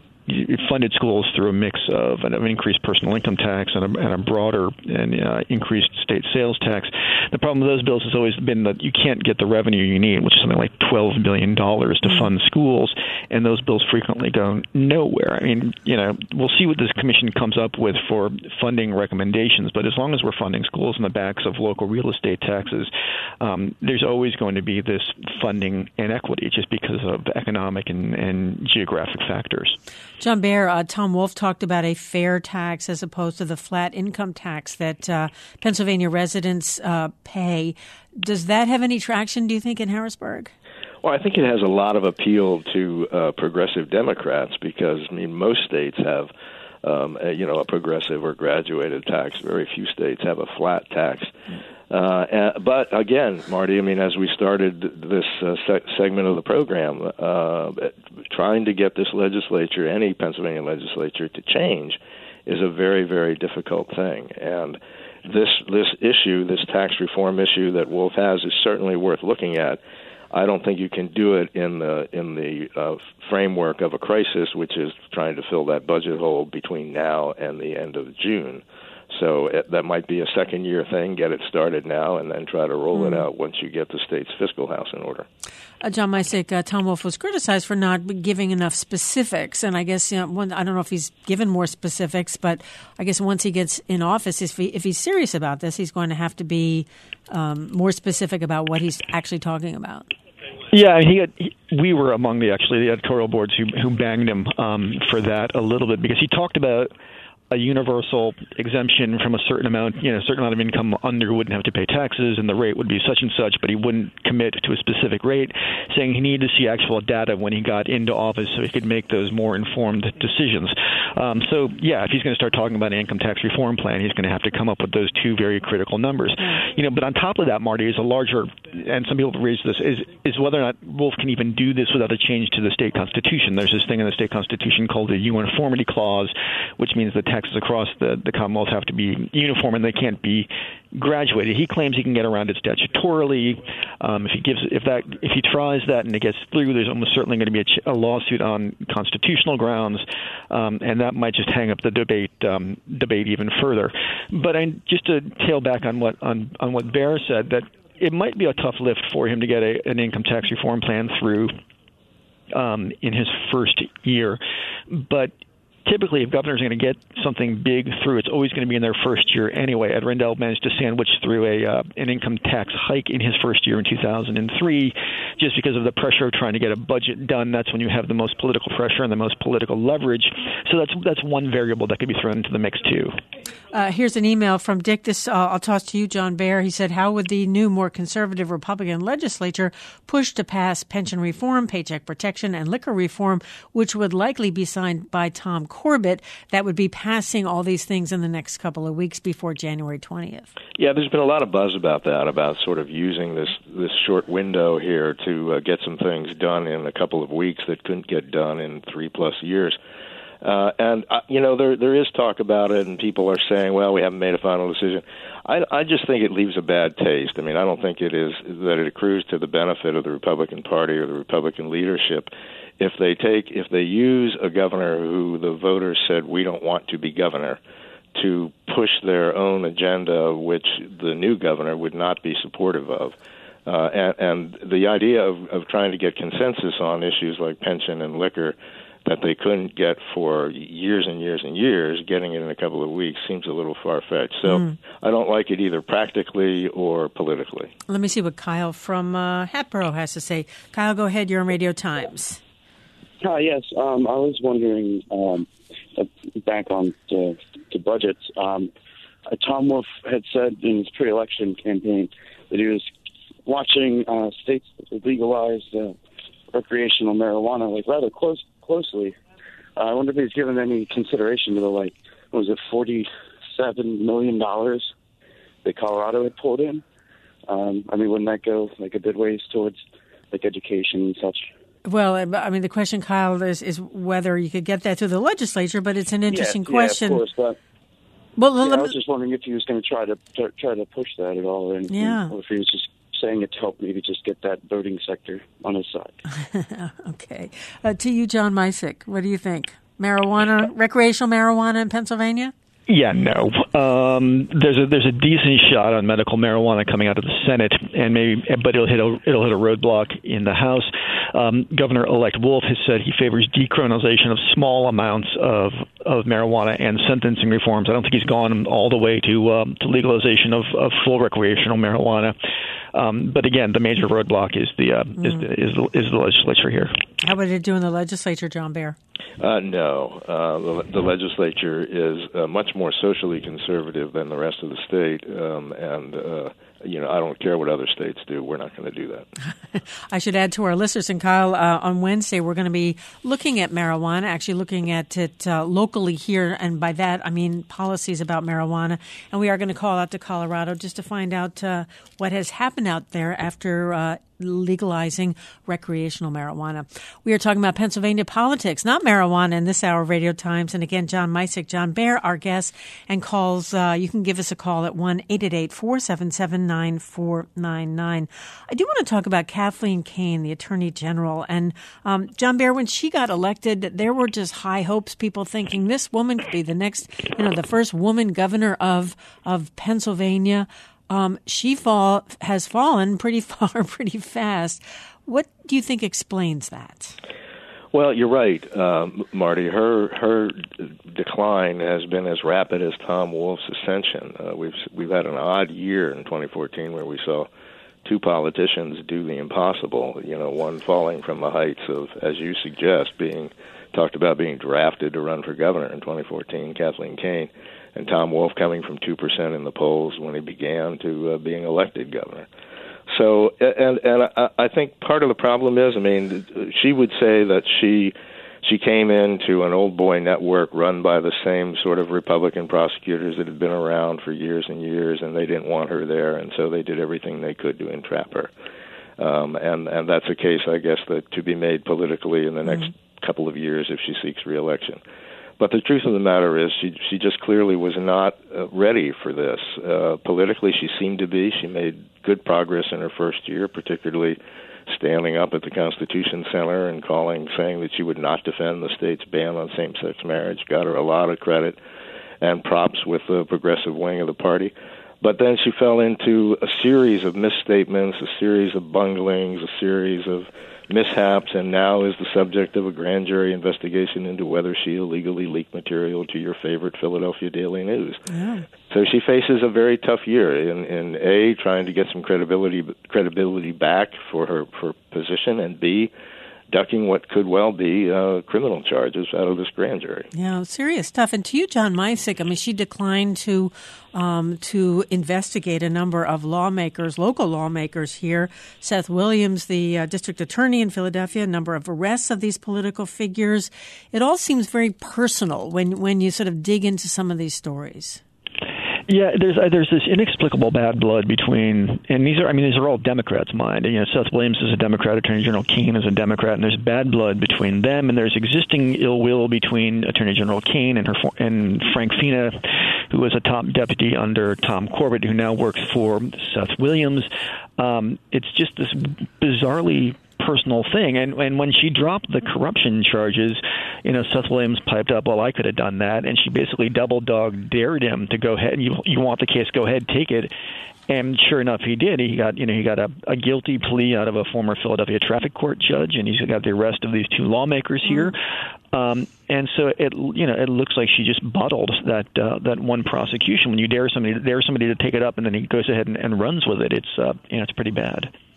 Speaker 4: funded schools through a mix of an increased personal income tax and a, and a broader and uh, increased state sales tax. The problem with those bills has always been that you can't get the revenue you need, which is something like twelve billion dollars to fund schools, and those bills frequently go nowhere. I mean, you know, we'll see what this commission comes up with for funding recommendations, but as long as we're funding schools on the backs of local real estate taxes, um, there's always going to be this funding inequity just because of economic and, and geographic factors.
Speaker 1: John Bear, uh, Tom Wolf talked about a fair tax as opposed to the flat income tax that uh, Pennsylvania residents uh, pay. Does that have any traction, do you think, in Harrisburg?
Speaker 3: Well, I think it has a lot of appeal to uh, progressive Democrats because, I mean, most states have, um, a, you know, a progressive or graduated tax. Very few states have a flat tax. Uh, and, but again, Marty, I mean, as we started this uh, se- segment of the program, uh, trying to get this legislature, any Pennsylvania legislature, to change is a very, very difficult thing. And this this issue, this tax reform issue that Wolf has, is certainly worth looking at. I don't think you can do it in the in the uh, framework of a crisis, which is trying to fill that budget hole between now and the end of June. So it, that might be a second-year thing. Get it started now, and then try to roll mm. it out once you get the state's fiscal house in order.
Speaker 1: Uh, John Misick, uh, Tom Wolf was criticized for not giving enough specifics, and I guess you know, one, I don't know if he's given more specifics, but I guess once he gets in office, if, he, if he's serious about this, he's going to have to be um, more specific about what he's actually talking about.
Speaker 4: Yeah, he, had, he we were among the actually the editorial boards who who banged him um, for that a little bit because he talked about a universal exemption from a certain amount, you know, a certain amount of income under wouldn't have to pay taxes, and the rate would be such and such, but he wouldn't commit to a specific rate, saying he needed to see actual data when he got into office so he could make those more informed decisions. Um, so, yeah, if he's going to start talking about an income tax reform plan, he's going to have to come up with those two very critical numbers. You know, but on top of that, Marty, is a larger, and some people have raised this, is, is whether or not Wolf can even do this without a change to the state constitution. There's this thing in the state constitution called the uniformity clause, which means the taxes across the, the Commonwealth have to be uniform and they can't be graduated. He claims he can get around it statutorily. Um, if he gives, if that, if he tries that and it gets through, there's almost certainly going to be a, ch- a lawsuit on constitutional grounds, um, and that might just hang up the debate um, debate even further. But I, just to tail back on what on, on what Bear said, that it might be a tough lift for him to get a, an income tax reform plan through um, in his first year, but typically, if governors are going to get something big through, it's always going to be in their first year anyway. Ed Rendell managed to sandwich through a uh, an income tax hike in his first year in two thousand three, just because of the pressure of trying to get a budget done. That's when you have the most political pressure and the most political leverage. So that's that's one variable that could be thrown into the mix too.
Speaker 1: Uh, here's an email from Dick. This uh, I'll toss to you, John Bear. He said, how would the new, more conservative Republican legislature push to pass pension reform, paycheck protection, and liquor reform, which would likely be signed by Tom Corbett, that would be passing all these things in the next couple of weeks before January twentieth?
Speaker 3: Yeah, there's been a lot of buzz about that, about sort of using this, this short window here to uh, get some things done in a couple of weeks that couldn't get done in three-plus years. Uh, and, uh, you know, there there is talk about it, and people are saying, well, we haven't made a final decision. I, I just think it leaves a bad taste. I mean, I don't think it is that it accrues to the benefit of the Republican Party or the Republican leadership if they take, if they use a governor who the voters said we don't want to be governor to push their own agenda, which the new governor would not be supportive of. Uh, and, and the idea of, of trying to get consensus on issues like pension and liquor that they couldn't get for years and years and years, getting it in a couple of weeks seems a little far-fetched. So mm. I don't like it either practically or politically.
Speaker 1: Let me see what Kyle from uh, Hatboro has to say. Kyle, go ahead. You're on Radio Times.
Speaker 5: Hi, yes. Um, I was wondering, um, back on to, to budgets, um, Tom Wolf had said in his pre-election campaign that he was watching uh, states that legalized uh, recreational marijuana like rather close closely. Uh, I wonder if he's given any consideration to the like, what was it, forty-seven million dollars that Colorado had pulled in. Um, I mean, wouldn't that go like a bit ways towards like education and such?
Speaker 1: Well, I mean, the question, Kyle, is, is whether you could get that to the legislature, but it's an interesting
Speaker 5: yeah,
Speaker 1: question.
Speaker 5: Yeah, of course, but
Speaker 1: well,
Speaker 5: yeah,
Speaker 1: let
Speaker 5: I
Speaker 1: me,
Speaker 5: was just wondering if he was going to try to try to push that at all, and,
Speaker 1: yeah.
Speaker 5: or if he was just saying it to help maybe just get that voting sector on his side.
Speaker 1: Okay. Uh, to you, John Misick, what do you think? Marijuana, recreational marijuana in Pennsylvania?
Speaker 4: Yeah, no. Um, there's a there's a decent shot on medical marijuana coming out of the Senate, and maybe, but it'll hit a it'll hit a roadblock in the House. Um, Governor-elect Wolf has said he favors decriminalization of small amounts of of marijuana and sentencing reforms. I don't think he's gone all the way to um, to legalization of, of full recreational marijuana. Um, but again, the major roadblock is the uh, mm. is the is the, is the legislature here.
Speaker 1: How would it do in the legislature, John Bear?
Speaker 3: Uh, no, uh, the, the legislature is uh, much more socially conservative than the rest of the state, um, and uh, you know, I don't care what other states do. We're not going to do that.
Speaker 1: I should add to our listeners, and Kyle, uh, on Wednesday we're going to be looking at marijuana, actually looking at it uh, locally here, and by that I mean policies about marijuana. And we are going to call out to Colorado just to find out uh, what has happened out there after uh, legalizing recreational marijuana. We are talking about Pennsylvania politics, not marijuana, in this hour of Radio Times. And again, John Misick, John Bear, our guest, and calls. Uh, you can give us a call at one eight eight eight, four seven seven, nine four nine nine. I do want to talk about Kathleen Kane, the Attorney General. And um, John Bear, when she got elected, there were just high hopes, people thinking this woman could be the next, you know, the first woman governor of, of Pennsylvania. Um, she fall has fallen pretty far, pretty fast. What do you think explains that?
Speaker 3: Well, you're right, um, Marty. Her her decline has been as rapid as Tom Wolf's ascension. Uh, we've we've had an odd year in twenty fourteen where we saw two politicians do the impossible. You know, one falling from the heights of, as you suggest, being talked about being drafted to run for governor in twenty fourteen, Kathleen Kane. And Tom Wolf coming from two percent in the polls when he began to uh, being elected governor. So, and and I, I think part of the problem is, I mean, she would say that she she came into an old boy network run by the same sort of Republican prosecutors that had been around for years and years, and they didn't want her there, and so they did everything they could to entrap her. Um, and, and that's a case, I guess, that to be made politically in the next mm-hmm. couple of years if she seeks re-election. But the truth of the matter is she she just clearly was not uh, ready for this. Uh, politically, she seemed to be. She made good progress in her first year, particularly standing up at the Constitution Center and calling, saying that she would not defend the state's ban on same-sex marriage. Got her a lot of credit and props with the progressive wing of the party. But then she fell into a series of misstatements, a series of bunglings, a series of mishaps, and now is the subject of a grand jury investigation into whether she illegally leaked material to your favorite Philadelphia Daily News. Yeah. So she faces a very tough year in, in A, trying to get some credibility credibility back for her, her position, and B, ducking what could well be uh, criminal charges out of this grand jury.
Speaker 1: Yeah, serious stuff. And to you, John Misick, I mean, she declined to um, to investigate a number of lawmakers, local lawmakers here. Seth Williams, the uh, district attorney in Philadelphia, a number of arrests of these political figures. It all seems very personal when, when you sort of dig into some of these stories.
Speaker 4: Yeah, there's uh, there's this inexplicable bad blood between, and these are, I mean, these are all Democrats' mind. You know, Seth Williams is a Democrat, Attorney General Kane is a Democrat, and there's bad blood between them, and there's existing ill will between Attorney General Kane and her and Frank Fina, who was a top deputy under Tom Corbett, who now works for Seth Williams. Um, it's just this bizarrely personal thing. And, and when she dropped the corruption charges, you know, Seth Williams piped up, well, I could have done that. And she basically double dog dared him to go ahead. You, you want the case, go ahead, take it. And sure enough, he did. He got, you know, he got a, a guilty plea out of a former Philadelphia traffic court judge, and he's got the arrest of these two lawmakers here. Um, and so it, you know, it looks like she just bottled that uh, that one prosecution. When you dare somebody, dare somebody to take it up, and then he goes ahead and, and runs with it, it's, uh, you know, it's pretty bad.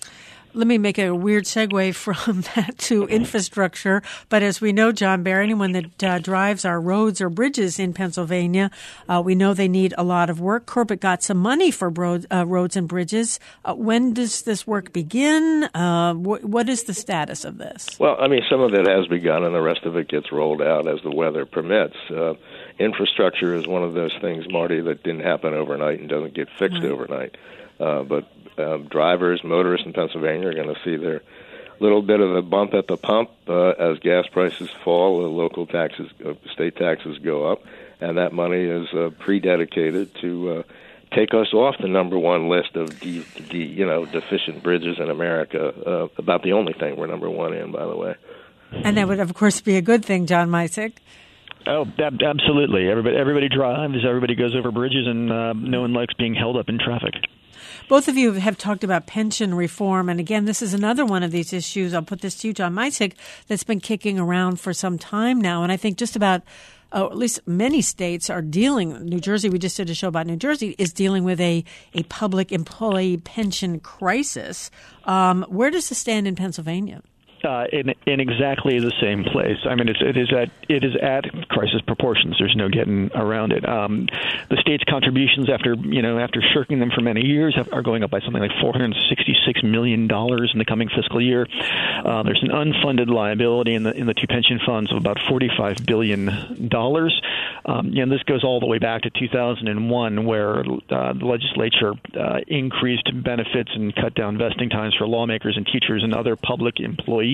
Speaker 1: Let me make a weird segue from that to infrastructure. But as we know, John Bear, anyone that uh, drives our roads or bridges in Pennsylvania, uh, we know they need a lot of work. Corbett got some money for road, uh, roads and bridges. Uh, when does this work begin? Uh, wh- what is the status of this?
Speaker 3: Well, I mean, some of it has begun, and the rest of it gets rolled out as the weather permits. Uh, infrastructure is one of those things, Marty, that didn't happen overnight and doesn't get fixed right. overnight. Uh, but uh, drivers, motorists in Pennsylvania are going to see their little bit of a bump at the pump uh, as gas prices fall, the local taxes, uh, state taxes go up, and that money is uh, pre-dedicated to uh, take us off the number one list of de- de- you know deficient bridges in America. Uh, about the only thing we're number one in, by the way.
Speaker 1: And that would, of course, be a good thing, John Micek.
Speaker 4: Oh, ab- absolutely. Everybody, everybody drives. Everybody goes over bridges, and uh, no one likes being held up in traffic.
Speaker 1: Both of you have talked about pension reform. And again, this is another one of these issues. I'll put this to you, John Micek, that's been kicking around for some time now. And I think just about, uh, at least many states are dealing, New Jersey, we just did a show about New Jersey, is dealing with a, a public employee pension crisis. Um, where does this stand in Pennsylvania?
Speaker 4: Uh, in in exactly the same place. I mean, it's, it is at it is at crisis proportions. There's no getting around it. Um, the state's contributions, after you know after shirking them for many years, have, are going up by something like four hundred sixty-six million dollars in the coming fiscal year. Uh, there's an unfunded liability in the in the two pension funds of about forty-five billion dollars. Um, and this goes all the way back to two thousand one, where uh, the legislature uh, increased benefits and cut down vesting times for lawmakers and teachers and other public employees.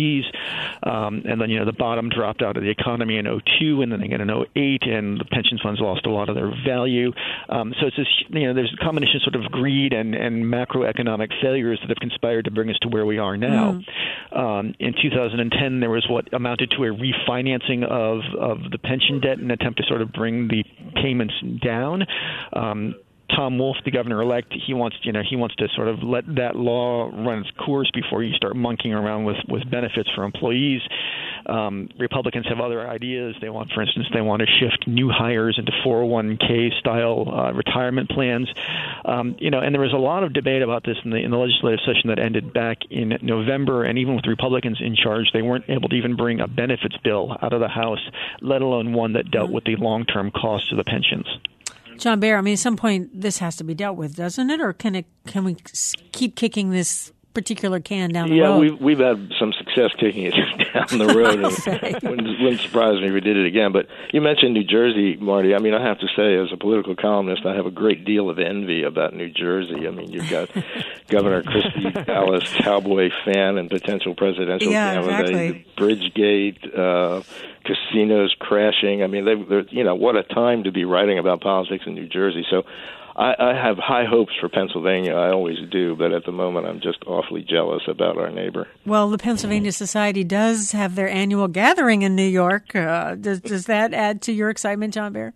Speaker 4: Um, and then, you know, the bottom dropped out of the economy in oh two, and then again in oh eight, and the pension funds lost a lot of their value. Um, so it's this, you know, there's a combination sort of greed and, and macroeconomic failures that have conspired to bring us to where we are now. Mm. Um, in two thousand ten, there was what amounted to a refinancing of, of the pension debt in an attempt to sort of bring the payments down. Um, Tom Wolf, the governor-elect, he wants, you know, he wants to sort of let that law run its course before you start monkeying around with, with benefits for employees. Um, Republicans have other ideas. They want, for instance, they want to shift new hires into four oh one k style uh, retirement plans. Um, you know, and there was a lot of debate about this in the in the legislative session that ended back in November. And even with Republicans in charge, they weren't able to even bring a benefits bill out of the House, let alone one that dealt with the long-term costs of the pensions.
Speaker 1: John Bear, I mean, at some point this has to be dealt with, doesn't it? Or can it? Can we keep kicking this particular can down the
Speaker 3: yeah,
Speaker 1: road?
Speaker 3: Yeah, we've, we've had some success kicking it down the road. It wouldn't, wouldn't surprise me if we did it again. But you mentioned New Jersey, Marty. I mean, I have to say, as a political columnist, I have a great deal of envy about New Jersey. I mean, you've got Governor Christie, Dallas Cowboy fan and potential presidential
Speaker 1: yeah,
Speaker 3: candidate,
Speaker 1: exactly.
Speaker 3: Bridgegate, uh, casinos crashing. I mean, they, they're, you know, what a time to be writing about politics in New Jersey. So I, I have high hopes for Pennsylvania. I always do, but at the moment I'm just awfully jealous about our neighbor.
Speaker 1: Well, the Pennsylvania Society does have their annual gathering in New York. Uh, does, does that add to your excitement, John Bear?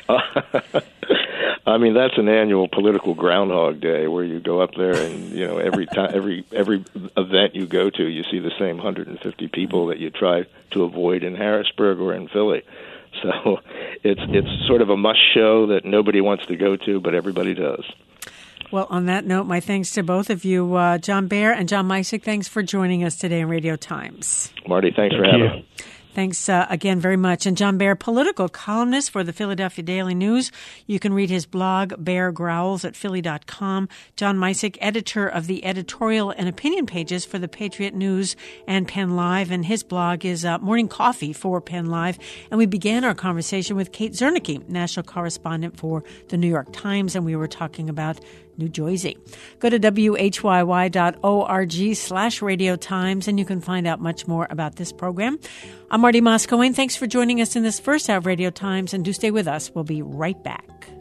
Speaker 3: I mean, that's an annual political Groundhog Day where you go up there and, you know, every time, every every event you go to, you see the same one hundred fifty people that you try to avoid in Harrisburg or in Philly. So it's it's sort of a must show that nobody wants to go to, but everybody does.
Speaker 1: Well, on that note, my thanks to both of you, uh, John Bear and John Micek. Thanks for joining us today on Radio Times.
Speaker 3: Marty, thanks
Speaker 4: Thank
Speaker 3: for having
Speaker 4: you.
Speaker 3: me.
Speaker 1: Thanks uh, again very much. And John Bear, political columnist for the Philadelphia Daily News. You can read his blog, Bear Growls, at philly dot com. John Micek, editor of the editorial and opinion pages for the Patriot News and Penn Live. And his blog is uh, Morning Coffee for Penn Live. And we began our conversation with Kate Zernike, national correspondent for the New York Times. And we were talking about New Jersey. Go to W H Y Y dot org slash Radio Times, and you can find out much more about this program. I'm Marty Moscow. Thanks for joining us in this first hour of Radio Times, and do stay with us. We'll be right back.